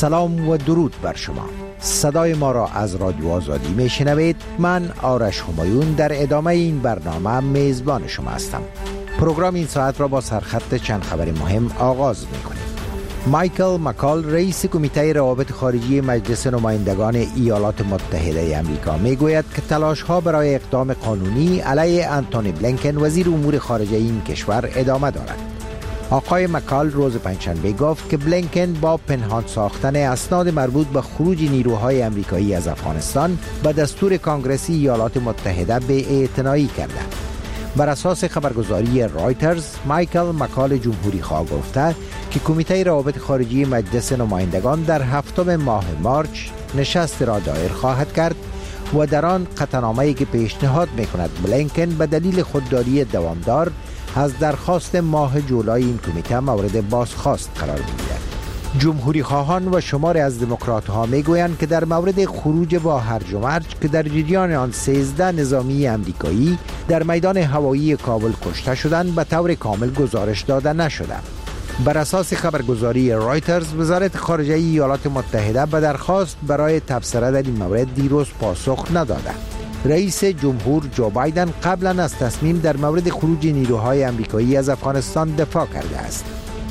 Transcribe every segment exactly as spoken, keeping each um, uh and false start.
سلام و درود بر شما. صدای ما را از رادیو آزادی می شنوید. من آرش همایون در ادامه این برنامه میزبان شما هستم. پروگرام این ساعت را با سرخط چند خبر مهم آغاز می کنیم. مایکل مکال رئیس کمیته روابط خارجی مجلس نمایندگان ایالات متحده آمریکا می گوید که تلاش ها برای اقدام قانونی علیه انتونی بلینکن وزیر امور خارجه این کشور ادامه دارد. آقای مکال روز پنجشنبه گفت که بلینکن با پنهان ساختن اسناد مربوط به خروج نیروهای آمریکایی از افغانستان به دستور کانگرسی ایالات متحده بی‌اعتنایی کرده. بر اساس خبرگزاری رایترز، مایکل مکال جمهوری خواه گفته که کمیته روابط خارجی مجلس نمایندگان در هفتم ماه مارچ نشست را دایر خواهد کرد و در آن قطعنامه‌ای که پیشنهاد می‌کند بلینکن به دلیل خودداری دوامدار از درخواست ماه جولای این کمیته مورد بازخواست قرار بگیرد. جمهوری خواهان و شماری از دموکرات ها می گویند که در مورد خروج با هرج و مرج که در جریان آن سیزده نظامی امریکایی در میدان هوایی کابل کشته شدند به طور کامل گزارش داده نشده. بر اساس خبرگزاری رایترز، وزارت خارجه ایالات متحده به درخواست برای تبصره در این مورد دیروز پاسخ نداده. رئیس جمهور جو بایدن قبلا از تصمیم در مورد خروج نیروهای آمریکایی از افغانستان دفاع کرده است.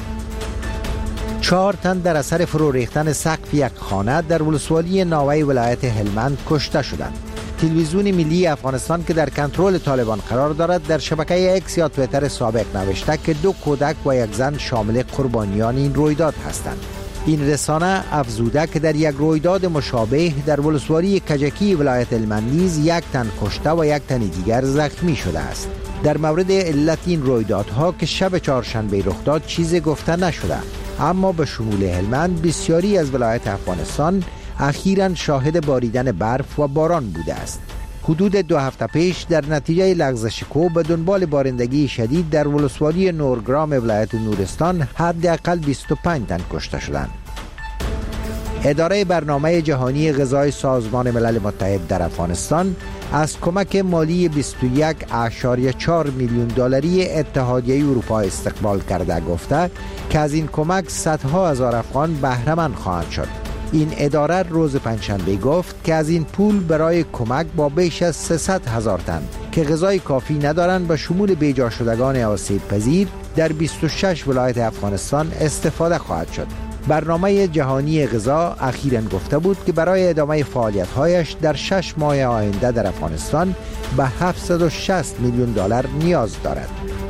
چهار تن در اثر فرو ریختن سقف یک خانه در ولسوالی ناوه ولایت هلمند کشته شدند. تلویزیون ملی افغانستان که در کنترل طالبان قرار دارد در شبکه اکس یا توییتر سابق نوشته که دو کودک و یک زن شامل قربانیان این رویداد هستند. این رسانه افزوده که در یک رویداد مشابه در ولسوالی کجکی ولایت هلمند نیز یک تن کشته و یک تن دیگر زخمی شده است. در مورد علت این رویدادها که شب چهارشنبه رخ داد چیزی گفته نشده، اما به شمول هلمند بسیاری از ولایت افغانستان اخیراً شاهد باریدن برف و باران بوده است. حدود دو هفته پیش در نتیجه لغزش کوه به دنبال بارندگی شدید در ولسوالی نورگرام ولایت نورستان حداقل بیست و پنج تن کشته شدند. اداره برنامه جهانی غذای سازمان ملل متحد در افغانستان از کمک مالی بیست و یک ممیز چهار میلیون دلاری اتحادیه اروپا استقبال کرده گفته که از این کمک صدها هزار افغان بهره مند خواهند شد. این اداره روز پنجشنبه گفت که از این پول برای کمک با بیش از سیصد هزار تن که غذای کافی ندارند به شمول بیجا شدگان آسیب پذیر در بیست و شش ولایت افغانستان استفاده خواهد شد. برنامه جهانی غذا اخیراً گفته بود که برای ادامه فعالیت‌هایش در شش ماه آینده در افغانستان به هفتصد و شصت میلیون دلار نیاز دارد.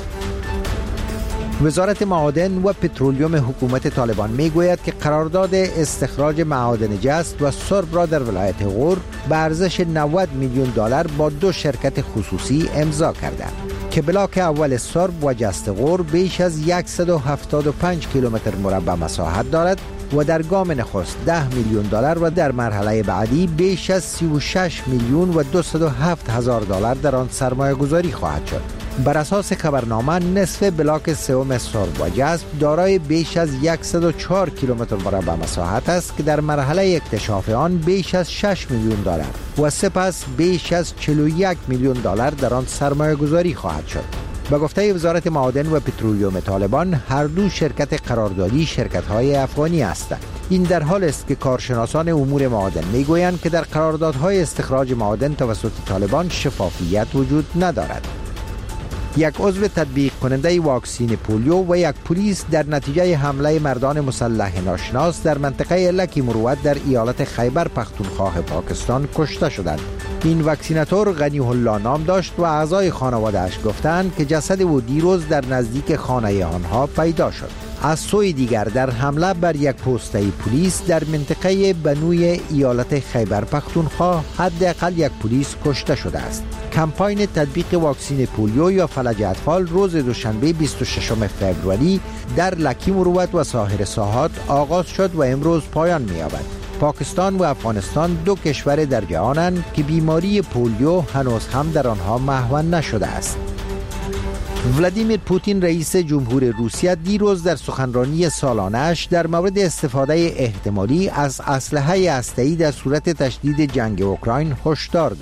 وزارت معادن و پترولیوم حکومت طالبان میگوید که قرارداد استخراج معادن جست و سرب را در ولایت غور به ارزش نود میلیون دلار با دو شرکت خصوصی امضا کرده که بلاک اول سرب و جست غور بیش از صد و هفتاد و پنج کیلومتر مربع مساحت دارد و در گام نخست ده میلیون دلار و در مرحله بعدی بیش از سی و شش میلیون و دویست و هفت هزار دلار در آن سرمایه گذاری خواهد شد. بر اساس خبرنامه نصف بلاک سوم سرب و جذب دارای بیش از صد و چهار کیلومتر مربع مساحت است که در مرحله اکتشاف آن بیش از شش میلیون دلار و سپس بیش از چهل و یک میلیون دلار در آن سرمایه گذاری خواهد شد. به گفته وزارت معادن و پترولیوم طالبان، هر دو شرکت قراردادی شرکت‌های افغانی هستند. این در حال است که کارشناسان امور معادن میگویند که در قراردادهای استخراج معادن توسط طالبان شفافیت وجود ندارد. یک عضو تطبیق کننده واکسین پولیو و یک پلیس در نتیجه حمله مردان مسلح ناشناس در منطقه لکی مروت در ایالت خیبر پختونخوا پاکستان کشته شدند. این واکسیناتور غنی الله نام داشت و اعضای خانواده‌اش گفتند که جسد او دیروز در نزدیک خانه آنها پیدا شد. از سوی دیگر در حمله بر یک پوسته پلیس در منطقه بنوی ایالت خیبر پختونخوا حداقل یک پلیس کشته شده است. کمپاین تطبیق واکسین پولیو یا فلج اطفال روز دوشنبه بیست و ششم فوریه در لکی مروت و ساحل ساحات آغاز شد و امروز پایان می‌یابد. پاکستان و افغانستان دو کشور در جهانند که بیماری پولیو هنوز هم در آنها محو نشده است. ولادیمیر پوتین رئیس جمهور روسیه دیروز در سخنرانی سالانه‌اش در مورد استفاده احتمالی از اسلحه هسته‌ای در صورت تشدید جنگ اوکراین هشدار داد.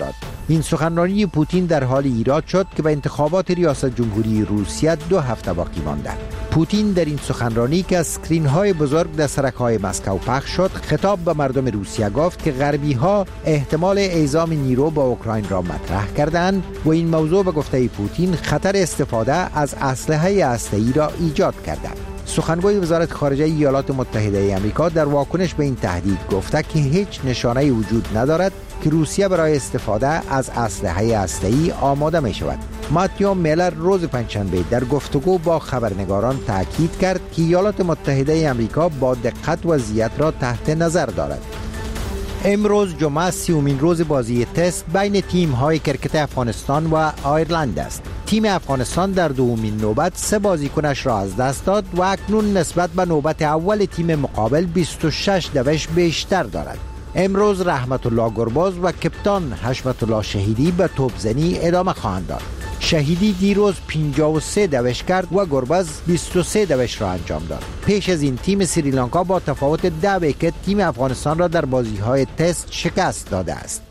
این سخنرانی پوتین در حال ایراد شد که به انتخابات ریاست جمهوری روسیه دو هفته باقی مانده. پوتین در این سخنرانی که از اسکرین‌های بزرگ در سرک‌های مسکو پخش شد، خطاب به مردم روسیه گفت که غربی‌ها احتمال اعزام نیرو با اوکراین را مطرح کردند و این موضوع به گفته پوتین خطر استفاده از اسلحه هسته‌ای را ایجاد کرده. سخنگوی وزارت خارجه ایالات متحده آمریکا در واکنش به این تهدید گفته که هیچ نشانه‌ای وجود ندارد که روسیه برای استفاده از اسلحه هسته‌ای آماده می شود. ماتیو میلر روز پنجشنبه در گفتگو با خبرنگاران تاکید کرد که ایالات متحده آمریکا با دقت وضعیت را تحت نظر دارد. امروز جمعه سیومین روز بازی تست بین تیم‌های کرکت افغانستان و آیرلند است. تیم افغانستان در دومین نوبت سه بازیکنش را از دست داد و اکنون نسبت به نوبت اول تیم مقابل بیست و شش دوش بیشتر دارد. امروز رحمت الله گرباز و کپتان حشمت الله شهیدی به توپزنی ادامه خواهند داد. شهیدی دیروز پنجاه و سه دوش کرد و گرباز بیست و سه دوش را انجام داد. پیش از این تیم سریلانکا با تفاوت ده ویکت تیم افغانستان را در بازی‌های تست شکست داده است.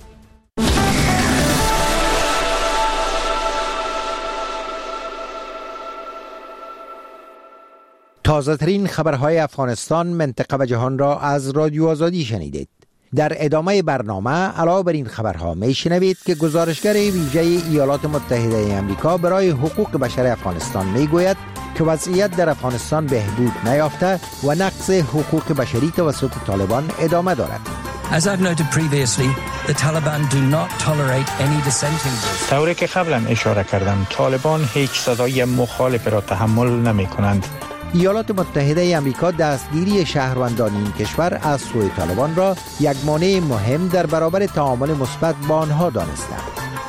تازه ترین خبرهای افغانستان، منطقه و جهان را از رادیو آزادی شنیدید. در ادامه برنامه علاوه بر این خبرها میشنوید که گزارشگر ویژه ایالات متحده آمریکا برای حقوق بشر افغانستان میگوید که وضعیت در افغانستان بهبود نیافته و نقض حقوق بشری توسط طالبان ادامه دارد. As I've noted previously, the Taliban do not tolerate any dissenting voice. طوری که قبلا اشاره کردم، طالبان هیچ صدای مخالف را تحمل نمی کنند. ایالات متحده آمریکا دستگیری شهروندان این کشور از سوی طالبان را یک مانع مهم در برابر تعامل مثبت با آنها دانستند.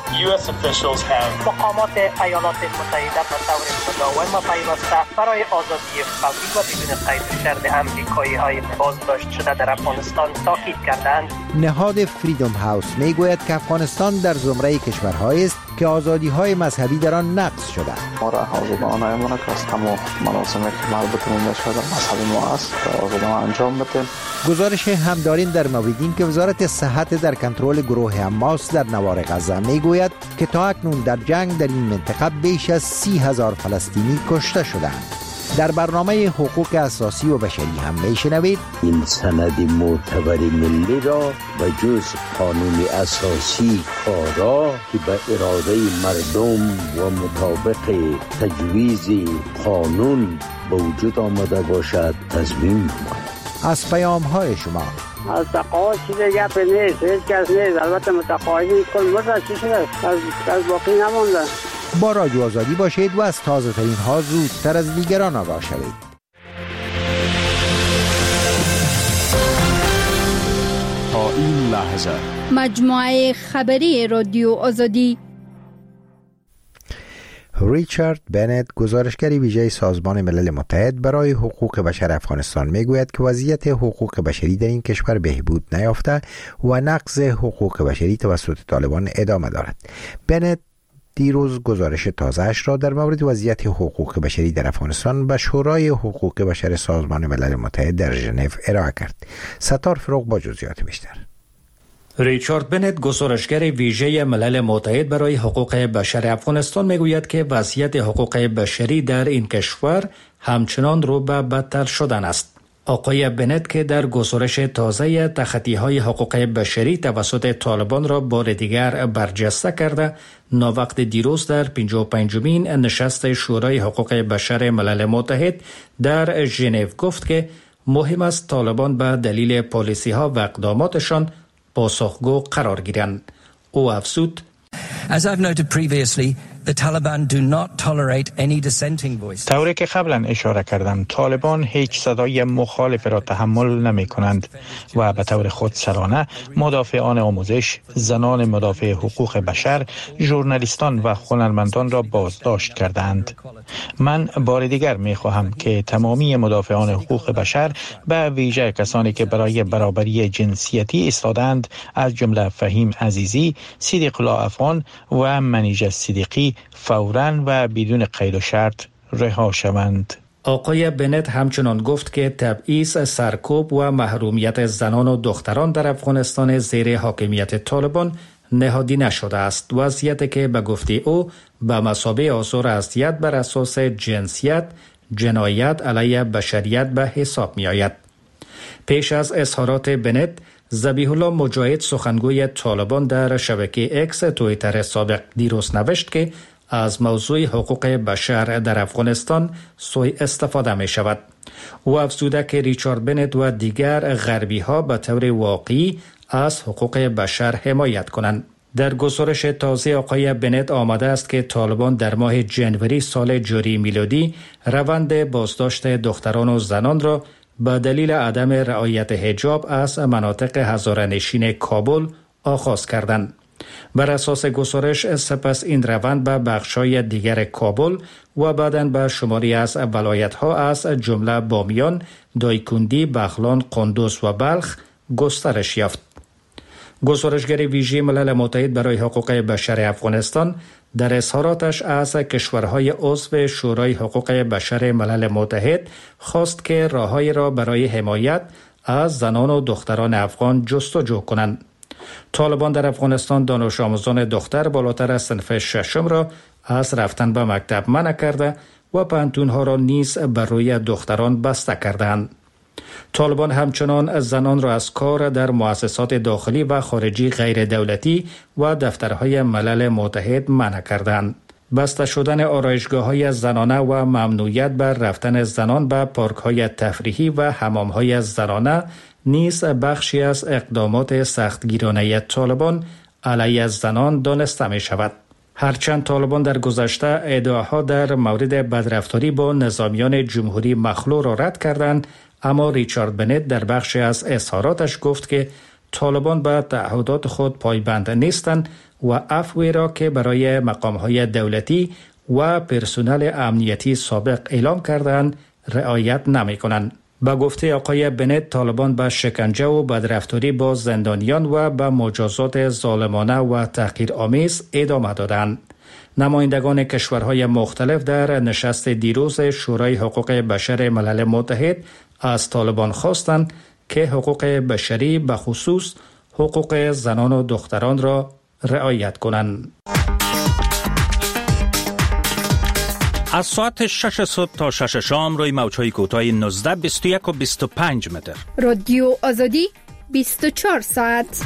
مقامات ایالات متحده به طور مداوم و پیوسته برای آزادی فوری و بدون قید و شرط امریکایی‌های بازداشت شده در افغانستان تاکید کردند. نهاد فریدم هاوس میگوید که افغانستان در زمره کشورهایی است که آزادی‌های مذهبی در آن نقض شده. ما را آزادانه ما که از تمام مراسمی که مربوط به مذهب مذهبی ما است آزادانه انجام بدیم. گزارش هم داریم در مورد این که وزارت صحت در کنترل گروه حماس در نوار غزه میگوید که تا اکنون در جنگ در این منطقه بیش از سی هزار فلسطینی کشته شدند. در برنامه حقوق اساسی و بشری هم میشنوید این سند معتبر ملی را و جز قانون اساسی کارا که به اراده مردم و مطابق تجویز قانون به وجود آمده باشد تضمین نماید. از پیام های شما از تقاعد چیزی گپ نیست، هیچ کس نیست. البته متقاعدین کل مدت چی شده از, از باقی نمانده. با رادیو آزادی باشید و از تازه ترین ها زودتر از دیگران آگاه شوید. تا این لحظه مجموعه خبری رادیو آزادی. ریچارد بنت، گزارشگر ویژه سازمان ملل متحد برای حقوق بشر افغانستان، میگوید که وضعیت حقوق بشری در این کشور بهبود نیافته و نقض حقوق بشری توسط طالبان ادامه دارد. بنت دیروز گزارش تازه‌اش را در مورد وضعیت حقوق بشری در افغانستان به شورای حقوق بشر سازمان ملل متحد در ژنو ارائه کرد. ستار فروغ با جزئیات بیشتر. ریچارد بنت، گزارشگر ویژه ملل متحد برای حقوق بشر افغانستان، میگوید که وضعیت حقوق بشری در این کشور همچنان رو به بدتر شدن است. آقای بنت که در گزارش تازه تخطی‌های حقوق بشری توسط طالبان را بار دیگر برجسته کرده، ناوقت دیروز در پنجاه و پنجمین نشست شورای حقوق بشر ملل متحد در ژنو گفت که مهم است طالبان به دلیل پالیسی‌ها و اقداماتشان پاسخگو قرار گیرند. او افزود: As I've noted previously, the Taliban do not tolerate any dissenting voices. طوری که قبلا اشاره کردم، طالبان هیچ صدای مخالف را تحمل نمی کنند و به طور خودسرانه مدافعان آموزش، زنان مدافع حقوق بشر، ژورنالیستان و هنرمندان را بازداشت کردند. من بار دیگر می خواهم که تمامی مدافعان حقوق بشر، به ویژه کسانی که برای برابری جنسیتی ایستادند، از جمله فهیم عزیزی، صدیق الله افغان و منیژه صدیقی، فوراً و بدون قید و شرط رها شوند. آقای بنت همچنان گفت که تبعیض، سرکوب و محرومیت زنان و دختران در افغانستان زیر حاکمیت طالبان نهادی نشده است. وضعیتی که به گفته او به مثابه آثار اذیت بر اساس جنسیت، جنایت علیه بشریت به حساب می آید. پیش از اظهارات بنت، ذبیح الله مجاهد سخنگوی طالبان در شبکه اکس توییتر سابق دیروز نوشت که از موضوع حقوق بشر در افغانستان سوء استفاده می شود. او افزوده که ریچارد بنت و دیگر غربی ها به طور واقعی از حقوق بشر حمایت کنند. در گزارش تازه آقای بنت آمده است که طالبان در ماه جنوری سال جاری میلادی روند بازداشت دختران و زنان را به دلیل عدم رعایت حجاب از مناطق هزاره‌نشین کابل آغاز کردند. بر اساس گزارش سپس این روند به بخش‌های دیگر کابل و بعداً به شماری از ولایت‌ها از جمله بامیان، دایکندی، بغلان، قندوز و بلخ گسترش یافت. گزارشگر ویژه ملل متحد برای حقوق بشر افغانستان در اظهاراتش از کشورهای عضو شورای حقوق بشر ملل متحد خواست که راه‌هایی را برای حمایت از زنان و دختران افغان جستجو کنند. طالبان در افغانستان دانش آموزان دختر بالاتر از صنف ششم را از رفتن به مکتب منع کرده و پانتون‌ها را نیز بر روی دختران بسته کردند. طالبان همچنان زنان را از کار در مؤسسات داخلی و خارجی غیر دولتی و دفترهای ملل متحد منع کردند. بسته شدن آرایشگاه‌های زنانه و ممنوعیت بر رفتن زنان به پارک‌های تفریحی و حمام‌های زنانه نیز بخشی از اقدامات سختگیرانه طالبان علیه زنان دانسته می شود. هرچند طالبان در گذشته ادعاها در مورد بدرفتاری با نظامیان جمهوری مخلوع را رد کردند، اما ریچارد بنت در بخشی از اظهاراتش گفت که طالبان به تعهدات خود پایبند نیستند و عفوی را که برای مقام‌های دولتی و پرسنل امنیتی سابق اعلام کردند رعایت نمی‌کنند. با گفته آقای بنت، طالبان به شکنجه و بدرفتاری با زندانیان و به مجازات ظالمانه و تحقیرآمیز ادامه دادند. نمایندگان کشورهای مختلف در نشست دیروز شورای حقوق بشر ملل متحد از طالبان خواستند که حقوق بشری به خصوص حقوق زنان و دختران را رعایت کنند. از ساعت شش صبح تا شش شام روی موج‌های کوتاه نوزده، بیست و یک و بیست و پنج متر. رادیو آزادی بیست و چهار ساعت.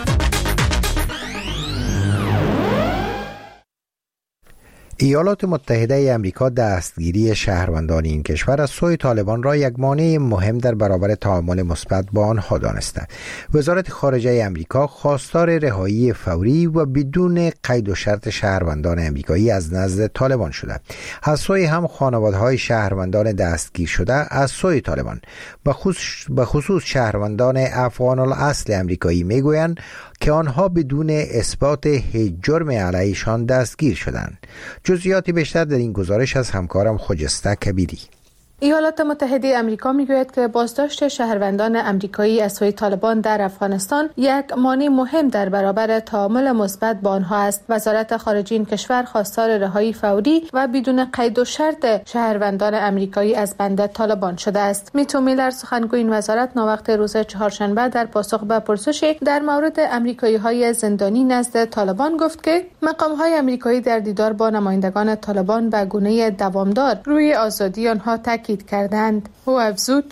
ایالات متحده ای آمریکا دستگیری شهروندان این کشور از سوی طالبان را یک مانع مهم در برابر تعامل مثبت با آنها دانسته. وزارت خارجه آمریکا خواستار رهایی فوری و بدون قید و شرط شهروندان آمریکایی از نزد طالبان شده. از سوی هم خانواده‌های شهروندان دستگیر شده از سوی طالبان به خصوص, خصوص شهروندان افغان الاصل آمریکایی میگویند که آنها بدون اثبات هیچ جرم علیهشان دستگیر شدند. جزئیاتی بیشتر در این گزارش از همکارم خجسته کبیری. ایالات متحده آمریکا میگوید که بازداشت شهروندان آمریکایی از سوی طالبان در افغانستان یک مانع مهم در برابر تعامل مثبت با آنها است. وزارت خارجه این کشور خواستار رهایی فوری و بدون قید و شرط شهروندان آمریکایی از بند طالبان شده است. میتو میلر سخنگوی این وزارت ناوقت روز چهارشنبه در پاسخ به پرسش در مورد آمریکایی‌های زندانی نزد طالبان گفت که مقام‌های آمریکایی در دیدار با نمایندگان طالبان به گونه دوامدار روی آزادی آنها تاکید کردند. او افزود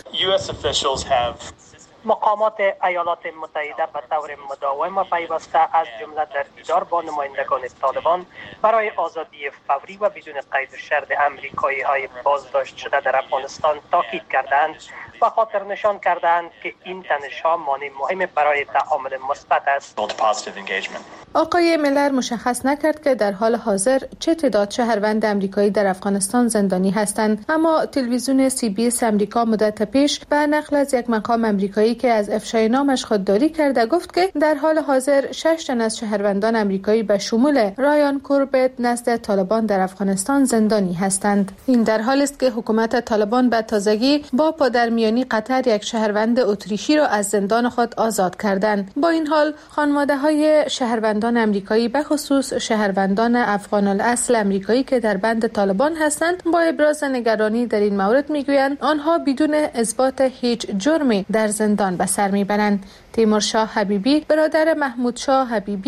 مقامات ایالات متحده به طور مداوم و پیوسته از جمله در دیدار با نمایندگان طالبان برای آزادی فوری و بدون قید و شرط آمریکایی های بازداشت شده در افغانستان تاکید کردند و خاطر نشان کردند که این تنش‌ها مانع مهم برای تعامل مثبت است. آقای میلر مشخص نکرد که در حال حاضر چه تعداد شهروند آمریکایی در افغانستان زندانی هستند، اما تلویزیون سی بی اس آمریکا مدت پیش به نقل از یک مقام آمریکایی که از افشای نامش خودداری کرده گفت که در حال حاضر شش تن از شهروندان آمریکایی به شمول رایان کوربت نزد طالبان در افغانستان زندانی هستند. این در حالی است که حکومت طالبان به تازگی با پادرمیانی قطر یک شهروند اتریشی را از زندان خود آزاد کردند. با این حال خانواده‌های شهروندان آمریکایی به خصوص شهروندان افغان الاصل آمریکایی که در بند طالبان هستند با ابراز نگرانی در این مورد میگویند آنها بدون اثبات هیچ جرمی در زندان به سر میبرند. تیمورشاه حبیبی برادر محمود شاه حبیبی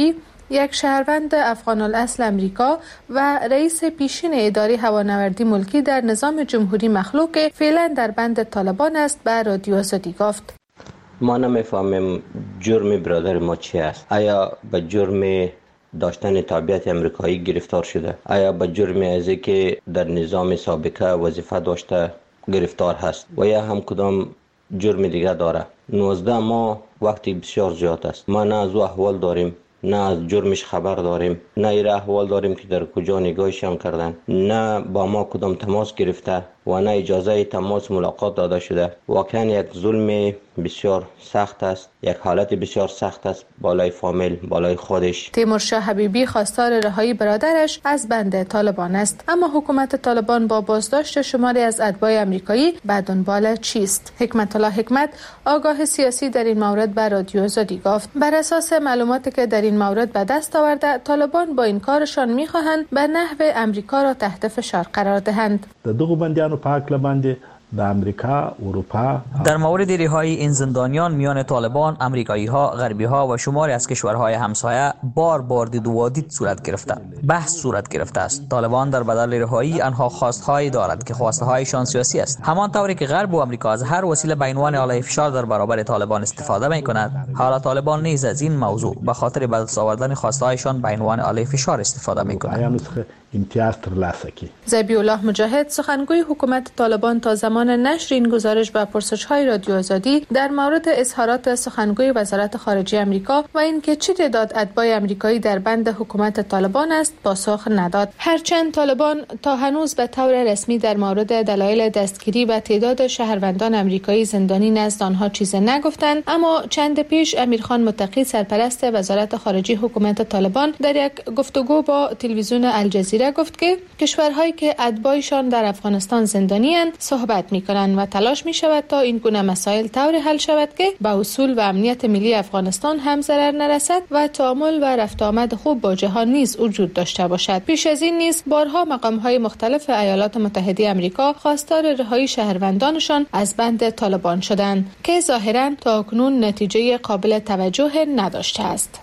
یک شهروند افغان الاصل امریکا و رئیس پیشین اداره هوانوردی ملکی در نظام جمهوری مخلوع که فعلا در بند طالبان است به رادیو آزادی گفت. ما نمیفهمیم جرم برادر ما چی است. آیا به جرم داشتن تابعیت امریکایی گرفتار شده؟ آیا به جرم از که در نظام سابقه وظیفه داشته گرفتار هست و یا هم کدام جرم دیگه داره؟ نوزده ماه وقتی بسیار زیاد است. ما نه از او احوال داریم، نه از جرمش خبر داریم، نه ایره احوال داریم که در کجا نگاهشان کردن، نه با ما کدام تماس گرفته و نه اجازه تماس ملاقات داده شده. واقعا یک ظلم بسیار سخت است، یک حالت بسیار سخت است بالای فامیل، بالای خودش. تیمورشاه حبیبی خواستار رهایی برادرش از بند طالبان است، اما حکومت طالبان با بازداشت شماری از اتباع آمریکایی به دنبال چیست؟ حکمت الله حکمت آگاه سیاسی در این مورد به رادیو آزادی گفت بر اساس معلوماتی که در این مورد به دست آورده، طالبان با این کارشان می‌خواهند به نحو آمریکا را تحت فشار قرار دهند. دغه بندیانو په حق باندې د امریکا، اروپا در مورد رهایی این زندانیان میان طالبان، امریکایی ها، غربی ها و شماری از کشورهای همسایه بار بار دید و وادید صورت گرفته. بحث صورت گرفته است. طالبان در بدل رهایی آنها خواستهایی دارد که خواسته هایشان سیاسی است. همان طوری که غرب و امریکا از هر وسیله به عنوان آلای فشار در برابر طالبان استفاده می‌کند، حالا طالبان نیز از این موضوع به خاطر به دست آوردن خواسته هایشان به عنوان آلای فشار استفاده می‌کند. امتیاز ترلاسه کی. ذبیح الله مجاهد سخنگوی حکومت طالبان تا زمان نشر این گزارش به پرسش‌های رادیو آزادی در مورد اظهارات سخنگوی وزارت خارجه آمریکا و اینکه چه تعداد اتباع آمریکایی در بند حکومت طالبان است پاسخ نداد. هرچند طالبان تا هنوز به طور رسمی در مورد دلایل دستگیری و تعداد شهروندان آمریکایی زندانی نزد آنها چیزی نگفتند، اما چند پیش امیرخان متقی سرپرست وزارت خارجه حکومت طالبان در یک گفتگو با تلویزیون الجزیره گفت که کشورهایی که اتباعشان در افغانستان زندانی‌اند صحبت می‌کنند و تلاش می‌شود تا این گونه مسائل طوری حل شود که به اصول و امنیت ملی افغانستان هم ضرر نرسد و تعامل و رفت آمد خوب با جهان نیز وجود داشته باشد. پیش از این نیز بارها مقام‌های مختلف ایالات متحده آمریکا خواستار رهایی شهروندانشان از بند طالبان شدند که ظاهراً تاکنون نتیجه قابل توجه نداشته است.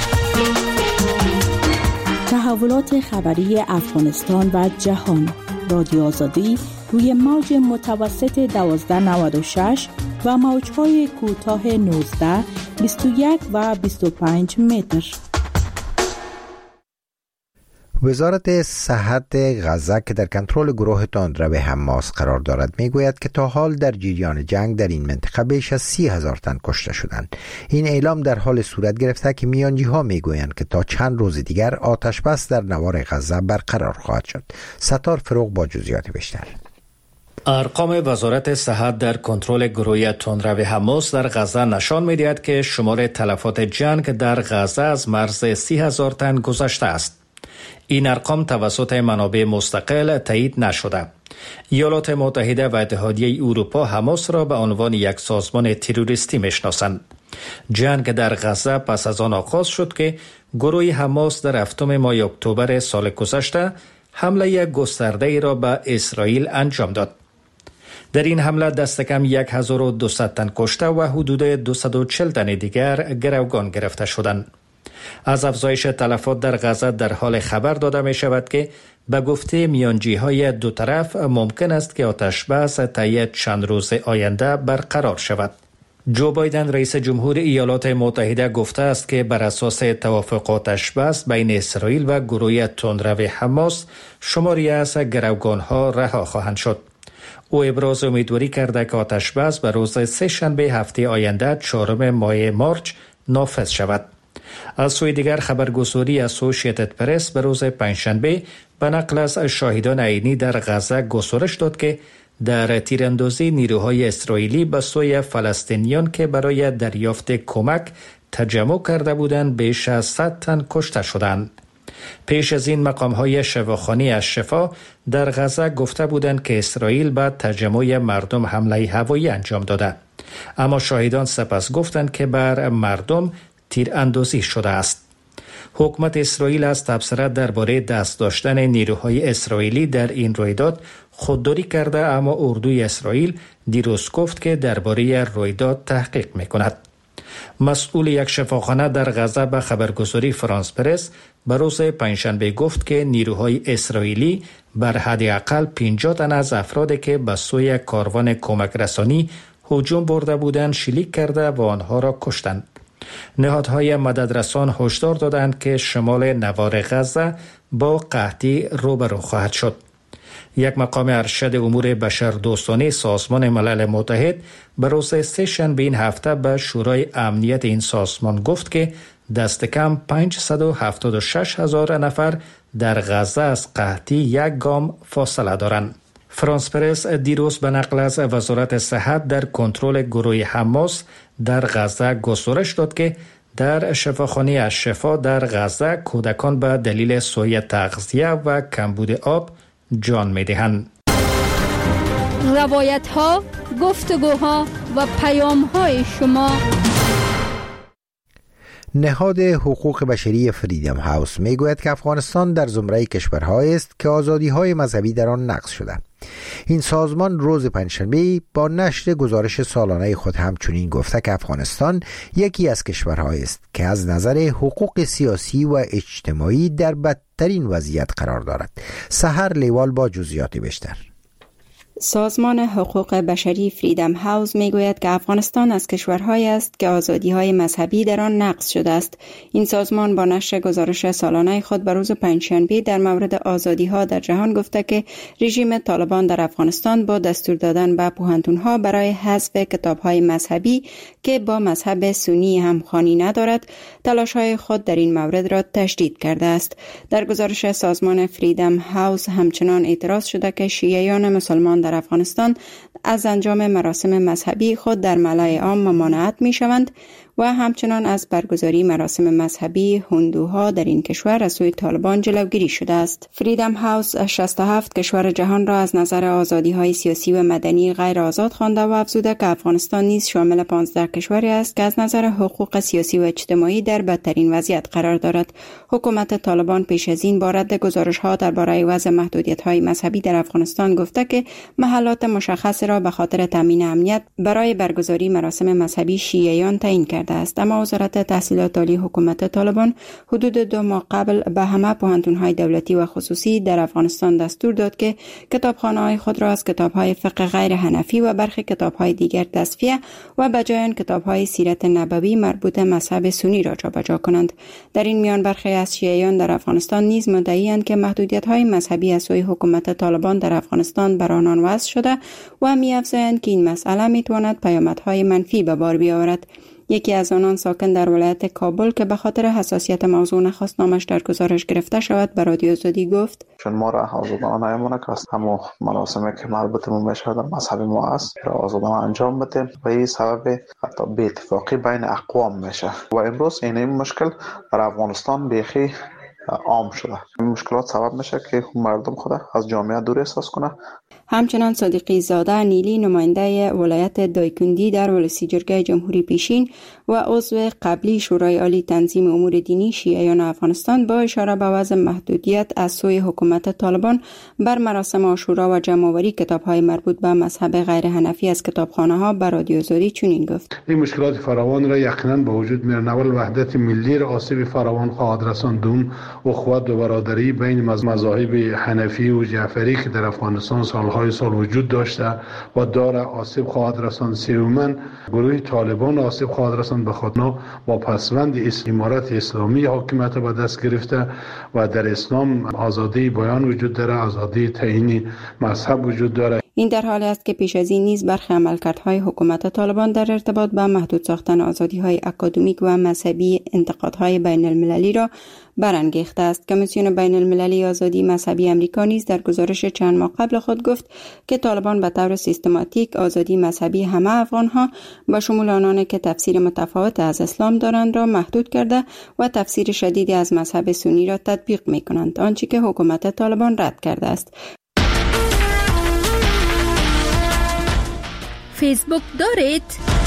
تحولات خبری افغانستان و جهان. رادیو آزادی روی موج متوسط دوازده نود و شش و موج‌های کوتاه نوزده، بیست و یک و بیست و پنج متر. وزارت صحت غزه که در کنترل گروه تندرو حماس قرار دارد میگوید که تا حال در جریان جنگ در این منطقه بیش از سی هزار تن کشته شدند. این اعلام در حال صورت گرفته که میانجی ها میگویند که تا چند روز دیگر آتش بس در نوار غزه برقرار خواهد شد. ستار فروغ با جزئیات بیشتر. ارقام وزارت صحت در کنترل گروه تندرو حماس در غزه نشان می‌دهد که شمار تلفات جنگ در غزه از مرز سی هزار تن گذشته است. این ارقام توسط منابع مستقل تایید نشده. ایالات متحده و اتحادیه اروپا حماس را به عنوان یک سازمان تروریستی میشناسند. جنگ در غزه پس از آن آغاز شد که گروه حماس در هفتم ماه اکتبر سال گذشته حمله گسترده ای را به اسرائیل انجام داد. در این حمله دست کم هزار و دویست تن کشته و حدود دویست و چهل تن دیگر گروگان گرفته شدند. از افزایش تلفات در غزه در حال خبر داده می شود که به گفته میانجی های دو طرف ممکن است که آتش بس طی چند روز آینده برقرار شود. جو بایدن رئیس جمهور ایالات متحده گفته است که بر اساس توافق آتش بس بین اسرائیل و گروه تندرو حماس شماری از گروگان ها رها خواهند شد. او ابراز امیدواری کرده که آتش بس به روز سه شنبه هفته آینده چهارم ماه مارچ نافذ شود. از سوی دیگر خبرگزاری اسوسییتد پرس به روز پنجشنبه به نقل از شاهدان عینی در غزه گزارش داد که در تیراندازی نیروهای اسرائیلی به سوی فلسطینیان که برای دریافت کمک تجمع کرده بودند بیش از صد تن کشته شدند. پیش از این مقام‌های شفاخانه از شفا در غزه گفته بودند که اسرائیل به تجمع مردم حمله هوایی انجام داده، اما شاهدان سپس گفتند که بر مردم تیر اندازی شده است. حکومت اسرائیل از تبصره درباره دست داشتن نیروهای اسرائیلی در این رویداد خودداری کرده، اما اردوی اسرائیل دیروز گفت که درباره رویداد تحقیق میکند. مسئول یک شفاخانه در غزه به خبرگزاری فرانس پرس به روز پنجشنبه گفت که نیروهای اسرائیلی بر حداقل پنجاه تن از افرادی که به سوی کاروان کمک رسانی هجوم برده بودند شلیک کرده و آنها را کشتند. نهادهای مددرسان هشدار دادند که شمال نوار غزه با قحطی روبرو خواهد شد. یک مقام ارشد امور بشردوستانه سازمان ملل متحد به روز سه شنبه این هفته به شورای امنیت این سازمان گفت که دست کم پانصد و هفتاد و شش هزار نفر در غزه از قحطی یک گام فاصله دارند. فرانس پرس دیروز به نقل از وزارت صحت در کنترل گروه حماس در غزه گزارش داد که در شفاخانه الشفا در غزه کودکان به دلیل سوء تغذیه و کمبود آب جان می‌دهند. روایت‌ها، گفتگوها و پیام‌های شما. نهاد حقوق بشری فریدم هاوس می گوید که افغانستان در زمره کشورهایی است که آزادی‌های مذهبی در آن نقض شده. این سازمان روز پنجشنبه با نشر گزارش سالانه خود همچنین گفته که افغانستان یکی از کشورهایی است که از نظر حقوق سیاسی و اجتماعی در بدترین وضعیت قرار دارد. سحر لیوال با جزئیات بیشتر. سازمان حقوق بشری فریدم هاوس میگوید که افغانستان از کشورهایی است که آزادی‌های مذهبی در آن نقض شده است. این سازمان با نشر گزارش سالانه خود بر روز پنجشنبه در مورد آزادی‌ها در جهان گفته که رژیم طالبان در افغانستان با دستور دادن به پوهنتون‌ها برای حذف کتاب‌های مذهبی که با مذهب سنی همخوانی ندارد، تلاش‌های خود در این مورد را تشدید کرده است. در گزارش سازمان فریدم هاوس همچنان اعتراض شده که شیعیان مسلمان در افغانستان از انجام مراسم مذهبی خود در ملأ عام ممانعت می شوند و همچنان از برگزاری مراسم مذهبی هندوها در این کشور از سوی طالبان جلوگیری شده است. فریدم هاوس شصت و هفت کشور جهان را از نظر آزادی‌های سیاسی و مدنی غیر آزاد خوانده و افزوده که افغانستان نیز شامل پانزده کشوری است که از نظر حقوق سیاسی و اجتماعی در بدترین وضعیت قرار دارد. حکومت طالبان پیش از این با رد گزارش‌ها درباره وضع محدودیت‌های مذهبی در افغانستان گفته که محلات مشخص را به خاطر تامین امنیت برای برگزاری مراسم مذهبی شیعیان تعیین کرده است. اما وزارت تحصیلات عالی حکومت طالبان حدود دو ماه قبل به همه پوهنتون‌های دولتی و خصوصی در افغانستان دستور داد که کتابخانه‌های خود را از کتاب‌های فقه غیر حنفی و برخی کتاب‌های دیگر تصفیه و به جای آن کتاب‌های سیرت نبوی مربوط به مذهب سنی را جابجا کنند. در این میان برخی از شیعیان در افغانستان نیز مدعی‌اند که محدودیت‌های مذهبی از سوی حکومت طالبان در افغانستان بر آنان وضع شده و می‌افزایند که این مسئله می‌تواند پیامدهای منفی به بار بیاورد. یکی از آنان ساکن در ولایت کابل که به خاطر حساسیت موضوع نخواست نامش در گزارش گرفته شود به رادیو آزادی گفت: چون ما را آزادانه نمی‌مونه که همو مراسمی که مربوط به میشه در مذهب ما است را آزادانه انجام بدیم و این سبب حتی بی اتفاقی بین اقوام میشه و امروز این مشکل در افغانستان بیخی عام شده. این مشکلات سبب میشه که مردم خود از جامعه دور احساس کنه. همچنان صادقی زاده نیلی نماینده ولایت دایکندی در ولسی جرگه جمهوری پیشین و عضو قبلی شورای عالی تنظیم امور دینی شیعیان افغانستان با اشاره به وضع محدودیت از سوی حکومت طالبان بر مراسم عاشورا و جمع‌آوری کتاب‌های مربوط به مذهب غیر حنفی از کتابخانه‌ها به رادیو آزادی چنین گفت: این مشکلات فراوان را یقینا به وجود می‌آورد. اول وحدت ملی را آسیب فراوان خواهد رساند. دوم اخوت و برادری بین مذاهب حنفی و جعفری که در افغانستان سالهای سال وجود داشته و داره آسیب خواهد رساند. سوماً گروه طالبان آسیب خواهد رساند به خاطر با پسوند امارت اسلامی حاکمیت به دست گرفته و در اسلام آزادی بیان وجود داره، آزادی تعیین مذهب وجود داره. این در حالی است که پیش از این نیز برخی عملکردهای حکومت طالبان در ارتباط با محدود ساختن آزادی‌های اکادمیک و مذهبی انتقادهای بین المللی را برانگیخته است. کمیسیون بین المللی آزادی مذهبی آمریکا نیز در گزارش چند ماه قبل خود گفت که طالبان به طور سیستماتیک آزادی مذهبی همه افغان‌ها به شمول آنانی که تفسیر متفاوت از اسلام دارند را محدود کرده و تفسیر شدیدی از مذهب سنی را تطبیق می‌کنند، آنچه که حکومت طالبان رد کرده است. فیسبوک دارید؟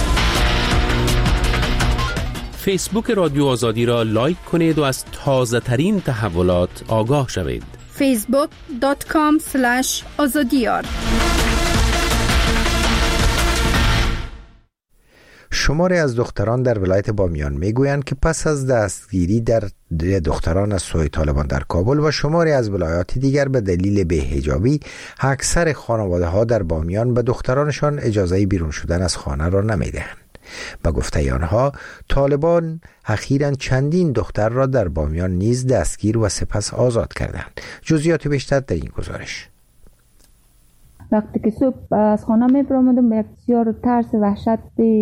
فیسبوک رادیو آزادی را لایک کنید و از تازه ترین تحولات آگاه شوید. فیسبوک دات کام اسلش آزادیار. شماری از دختران در ولایت بامیان میگویند که پس از دستگیری در دختران از سوی طالبان در کابل و شماری از ولایات دیگر به دلیل بی‌حجابی، اکثر خانواده ها در بامیان به دخترانشان اجازه بیرون شدن از خانه را نمیدهند. به گفته آنها طالبان اخیراً چندین دختر را در بامیان نیز دستگیر و سپس آزاد کردند. جزئیات بیشتر در این گزارش. وقتی که صبح از خانه می برآمدم به یک بسیار ترس وحشت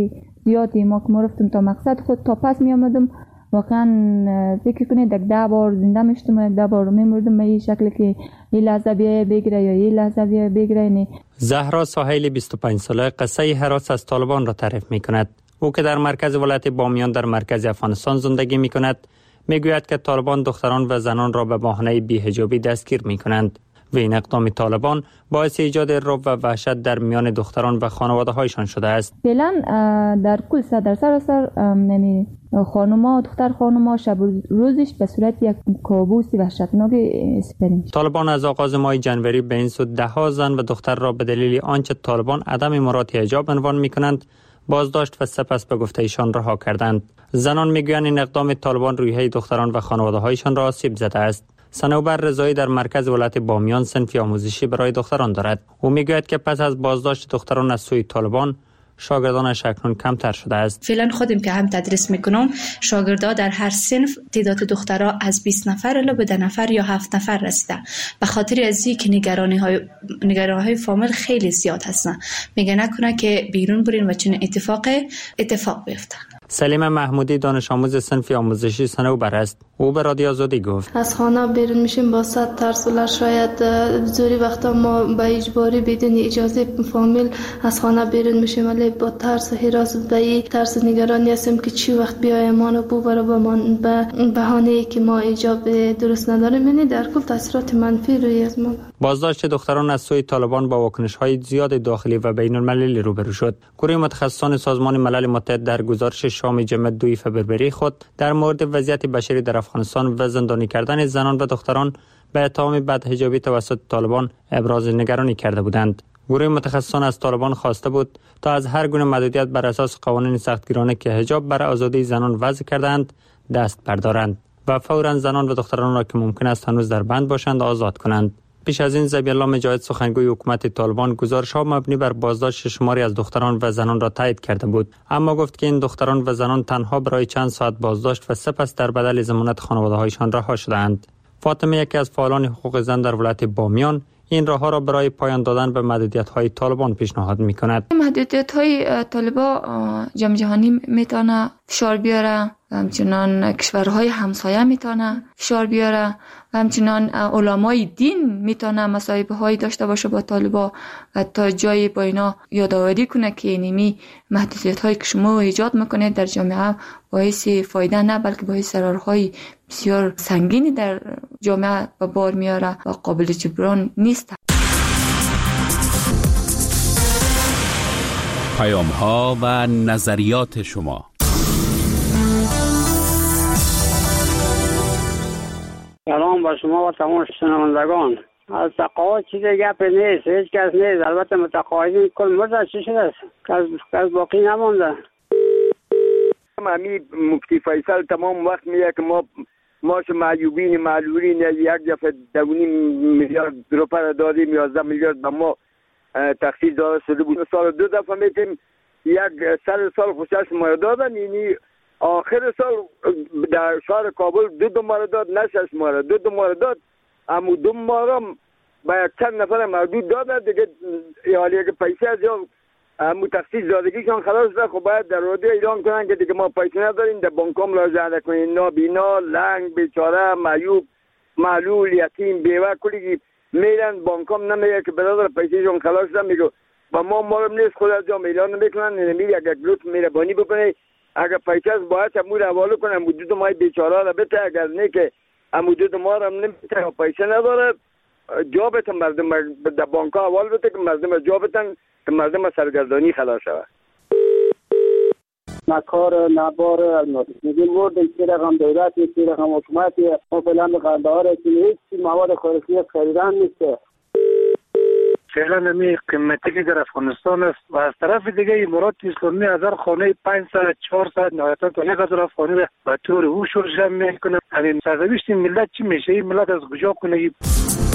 زیادی ما که ما رفتم تا مقصد خود، تا پس می آمدم واقعا فکر کنید یک ده بار زنده میشتم و یک ده بار می مردم به این شکل که این لحظه بیای بگیره یا این لحظه بیای بگیره. نه. زهرا ساحل بیست و پنج ساله قصه هراس از طالبان را تعریف می کند. او که در مرکز ولایت بامیان در مرکز افغانستان زندگی می کند میگوید که طالبان دختران و زنان را به بهانه بی‌حجابی دستگیر می کنند و این اقدام طالبان باعث ایجاد رعب و وحشت در میان دختران و خانواده هایشان شده است. فعلا در کل در سراسر یعنی خانوما دختر خانوما شب روزش به صورت یک کابوس وحشتناک اسپرین. طالبان از آغاز ماه جنوری به این سو ده ها زن و دختر را به دلیل آنچه طالبان عدم مراعات حجاب عنوان می‌کنند بازداشت و سپس به گفته ایشان رها کردند. زنان میگویند این اقدام طالبان روحیه دختران و خانواده هایشان را آسیب زده است. صنوبر رضایی در مرکز ولایت بامیان صنفی آموزشی برای دختران دارد. او میگوید که پس از بازداشت دختران از سوی طالبان شاگردانش اکنون کمتر شده است. فعلا خودم که هم تدریس میکنم شاگردا در هر صنف تعداد دخترها از بیست نفر الی به ده نفر یا هفت نفر رسیده. به خاطر از اینکه نگرانی های نگرانی های فامیل خیلی زیاد هستن، میگه نکنه که بیرون برین و چون اتفاق اتفاق بیفته. سلیم محمودی دانش آموز صنفی آموزشی صنوبر است. او به رادیو آزادی گفت از خانه بیرون میشیم با صد ترس و شاید زوری وقتا ما به اجباری بدون اجازه فامیل از خانه بیرون میشیم، ولی با ترس و هراس و به ترس نگرانی هستیم که چی وقت بیای ما رو ببره با من به بهانه‌ای که ما ایجاب درست نداریم. یعنی در کل تاثیرات منفی روی از ما. بازداشت دختران از سوی طالبان با واکنش‌های زیاد داخلی و بین‌المللی روبرو شد. گروه متخصصان سازمان ملل متحد در گزارش شام جمع دوی فوریه خود در مورد وضعیت بشری در افغانستان و زندانی کردن زنان و دختران به اتهام بدحجابی توسط طالبان ابراز نگرانی کرده بودند. گروه متخصصان از طالبان خواسته بود تا از هر گونه محدودیت بر اساس قوانین سختگیرانه که حجاب برای آزادی زنان وضع کردند دست بردارند و فوراً زنان و دختران را که ممکن است هنوز در بند باشند آزاد کنند. پیش از این ذبیح الله مجاهد سخنگوی حکومت طالبان گزارش‌ها مبنی بر بازداشت شماری از دختران و زنان را تایید کرده بود، اما گفت که این دختران و زنان تنها برای چند ساعت بازداشت و سپس در بدل ضمانت خانواده‌هایشان رها شدند. فاطمه یکی از فعالان حقوق زن در ولایت بامیان این راه ها را برای پایان دادن به محدودیت‌های طالبان پیشنهاد می‌کند. محدودیت‌های طالبان جام جهانی میتونه فشار بیاره، همچنان کشورهای همسایه میتونه فشار بیاره و همچنان علمای دین میتونه مصاحبه‌هایی داشته باشه با طالبان و تا جایی با اینا یادآوری کنه که اینمی محدودیت‌هایی که شما ایجاد میکنید در جامعه باعث فایده نه بلکه باعث ضررهای بسیار سنگینی در جامعه به بار میاره و قابل جبران نیست. پیام‌ها و نظریات شما. سلام با شما و تمام شنوندگان. از تقاعد چیز گپ نیست، هیچ کس نیست. البته متقاعدین کل مرد چی شده است؟ کس کس باقی نمونده. امی مفتی فیصل تمام وقت میگه که ما ماش معیوبین معلولین یک دفعه دو میلیارد روپیه دادیم، یازده میلیارد به ما تخصیص داده شده بود. سال دو دفعه میتیم یک سر سال خوشش ما دادن، یعنی آخر سال در شهر کابل دو دو ماه داد، نه شش ماه، دو دو ماه داد. اما دو ماه با یک چند نفر محدود دادن دیگه، حالی که پیسه از یا امو تخصیص دادگیشان خلاص ده. خب باید در رادیو اعلام کنن که دیگه ما پیسه نداریم، در بانکام مراجعه کنین. نابینا، لنگ، بیچاره، معیوب، معلول، یتیم، بیوه کلی میرن بانکام نمیگه که برادر پیسهشون خلاص ده. میگه با ما مارم نیست، خود از جام اعلان نمیکنن. نمیگه اگر لطف مهربانی بکنه اگر پیسه از باید امور حواله کنه مدت مای بیچاره را بته، اگر نه که مدت ما را نمیته و پیسه نداره جابت مردم در بانک ها حوال بده که مردم جابتن که مردم سرگردانی خلاص شود. نکار نبار الماسی میگیم مردم چی رقم دولتی چی رقم حکومتی ما فلان قندهار هیچ مواد خوراکی خریدن نیسته. فعلا می قیمتی که در افغانستان است و از طرف دیگه امارات اسلامی هزار خانه پانصد چهارصد نهایتا تا یک هزار خانه را به طور هوش جمع میکنه. همین سرنوشت ملت چی میشه؟ این ملت از کجا کنه؟